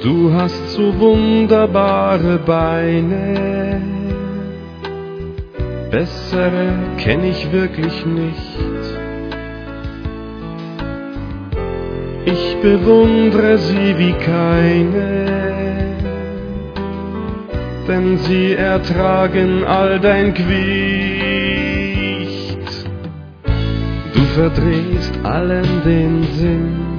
Du hast so wunderbare Beine, bessere kenn ich wirklich nicht. Ich bewundere sie wie keine, denn sie ertragen all dein Gewicht. Du verdrehst allen den Sinn,